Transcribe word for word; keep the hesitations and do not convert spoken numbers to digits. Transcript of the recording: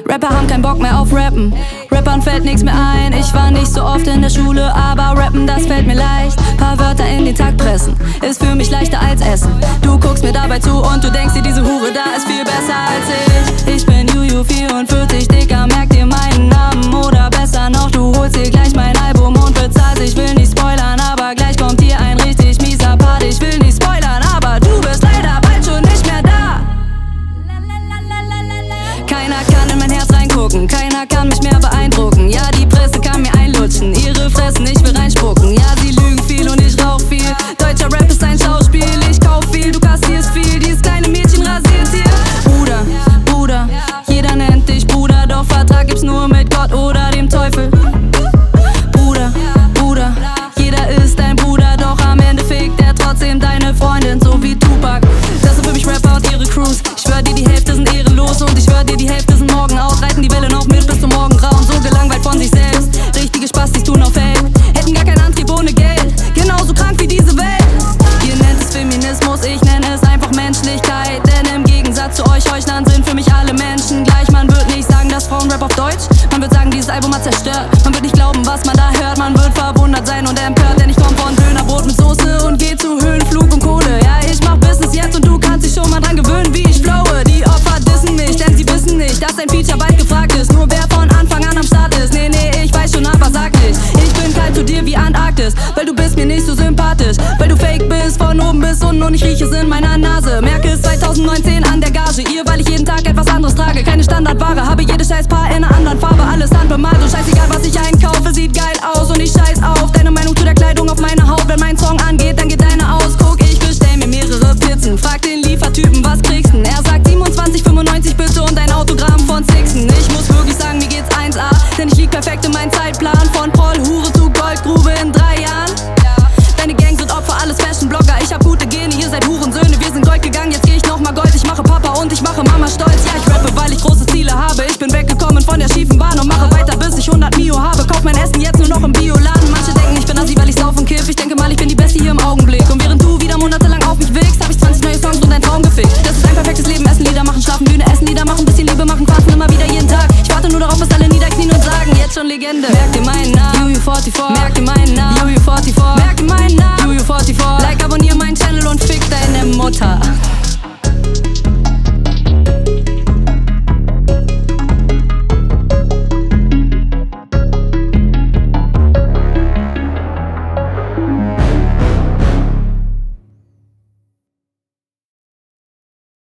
Rapper haben keinen Bock mehr auf Rappen. Rappern fällt nichts mehr ein. Ich war nicht so oft in der Schule, aber Rappen, das fällt mir leicht. Paar Wörter in den Takt pressen, ist für mich leichter als Essen. Du guckst mir dabei zu und du denkst dir, diese Hure da ist viel besser als ich. Ich bin Juju vierundvierzig, Dicker, merk dir meinen Namen. Oder besser noch, du holst dir gleich mein Album und bezahlst. Ich will nicht spoilern, aber gleich kommt hier ein richtig mieser Part. Ich will nicht spoilern, aber du bist leider bald schon nicht mehr da. Keiner kann in mein Herz reingucken, keiner kann mich mehr beeindrucken. Ja, die Presse kann mir einlutschen, ihre Fressen, ich will reinspucken. Ja, sie lügen viel und ich rauch viel. Deutscher Rap ist ein Schauspiel, ich kauf viel, du kassierst viel. Dieses kleine Mädchen rasiert hier. Bruder, Bruder, jeder nennt dich Bruder, doch Vertrag gibt's nur mit Gott oder dem Teufel. Bruder, Bruder, jeder ist dein Bruder, doch am Ende fickt er trotzdem deine Freundin, so wie Tupac. Das sind für mich Rapper und ihre Crews. Ich schwör dir, die Hälfte sind ehrenlos und ich schwör dir, die Hälfte sind morgen aus. Reiten die Welle noch mit bis zum Morgengrauen, so gelangweilt von sich selbst. Richtige Spastis tun auf Held, hätten gar keinen Antrieb ohne Geld. Genauso krank wie diese Welt. Ihr nennt es Feminismus, ich nenne es einfach Menschlichkeit. Denn im Gegensatz zu euch Heuchlern sind für mich alle Menschen gleich. Man wird nicht sagen, dass Frauenrap auf Deutsch, man wird sagen, dieses Album hat zerstört. Man wird nicht glauben, was man da hört, man wird verwundert sein und empört. Denn ich komm von Dönerbrot mit Soße und geh zu Höhenflug und Kohle. Ja, ich mach Business jetzt und du kannst dich schon mal dran gewöhnen, wie ich flowe. Die Opfer dissen mich, denn sie wissen nicht, dass ein Feature bald gefragt ist. Nur wer von Anfang an am Start ist. Nee, nee, ich weiß schon, aber sag nicht. Ich bin kalt zu dir wie Antarktis, weil du bist mir nicht so sympathisch. Weil du fake bist, von oben bis unten und ich rieche es in meiner